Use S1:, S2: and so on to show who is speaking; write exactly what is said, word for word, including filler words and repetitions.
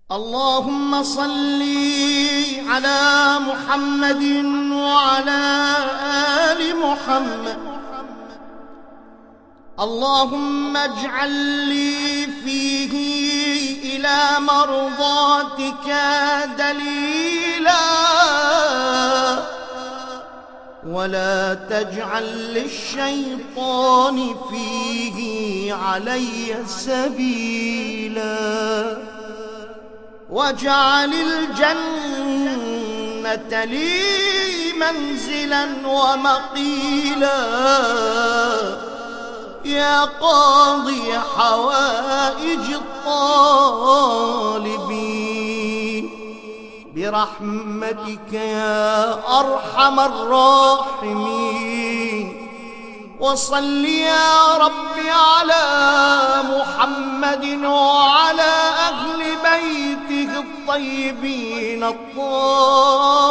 S1: اللهم صل على محمد وعلى آل محمد. اللهم اجعل لي فيه إلى مرضاتك دليلا، ولا تجعل للشيطان فيه علي سبيلا، واجعل الجنة لي منزلا ومقيلا، يا قاضي حوائج الطالبين برحمتك يا أرحم الراحمين. وصل يا رب على محمد وعلى أهل بيته الطيبين الطاهرين.